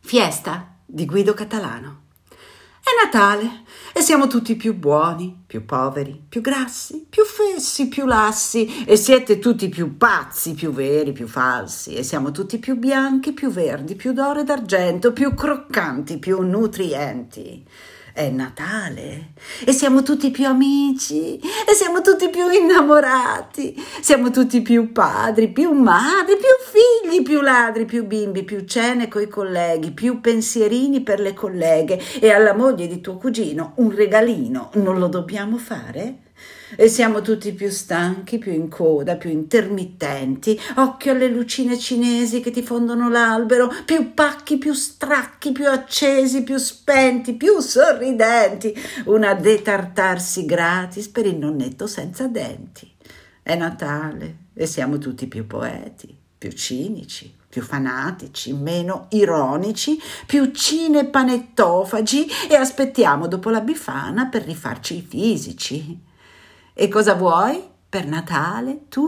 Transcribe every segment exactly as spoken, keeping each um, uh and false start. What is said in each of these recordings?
Fiesta di Guido Catalano. È Natale e siamo tutti più buoni, più poveri, più grassi, più fessi, più lassi, e siete tutti più pazzi, più veri, più falsi, e siamo tutti più bianchi, più verdi, più d'oro e d'argento, più croccanti, più nutrienti. È Natale e siamo tutti più amici e siamo tutti più innamorati, siamo tutti più padri, più madri, più figli, più ladri, più bimbi, più cene coi colleghi, più pensierini per le colleghe, e alla moglie di tuo cugino un regalino non lo dobbiamo fare? E siamo tutti più stanchi, più in coda, più intermittenti, occhio alle lucine cinesi che ti fondono l'albero, più pacchi, più stracchi, più accesi, più spenti, più sorridenti, una detartarsi gratis per il nonnetto senza denti. È Natale e siamo tutti più poeti, più cinici, più fanatici, meno ironici, più cinepanettofagi, e aspettiamo dopo la Befana per rifarci i fisici. E cosa vuoi per Natale, tu?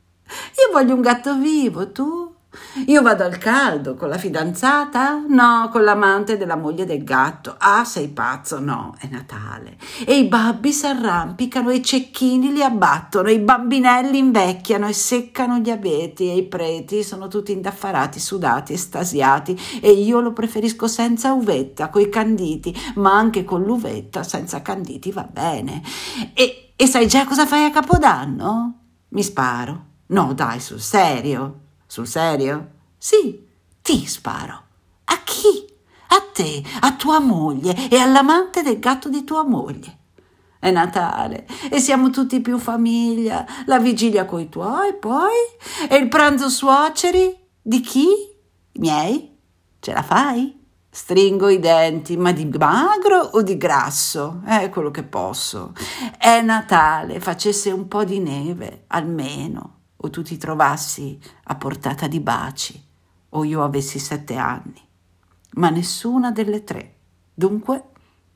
Io voglio un gatto vivo, tu? Io vado al caldo con la fidanzata? No, con l'amante della moglie del gatto. Ah, sei pazzo? No, è Natale. E i babbi s'arrampicano, e i cecchini li abbattono, e i bambinelli invecchiano e seccano gli abeti, e i preti sono tutti indaffarati, sudati, estasiati, e io lo preferisco senza uvetta, coi canditi, ma anche con l'uvetta, senza canditi va bene. E E sai già cosa fai a Capodanno? Mi sparo. No, dai, sul serio. Sul serio? Sì, ti sparo. A chi? A te, a tua moglie e all'amante del gatto di tua moglie. È Natale e siamo tutti più famiglia. La vigilia coi tuoi, poi? E il pranzo suoceri? Di chi? I miei? Ce la fai? Stringo i denti, ma di magro o di grasso? È quello che posso. È Natale, facesse un po' di neve, almeno, o tu ti trovassi a portata di baci, o io avessi sette anni. Ma nessuna delle tre. Dunque,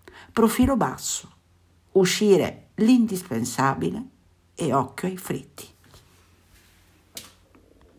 profilo basso, uscire l'indispensabile e occhio ai fritti.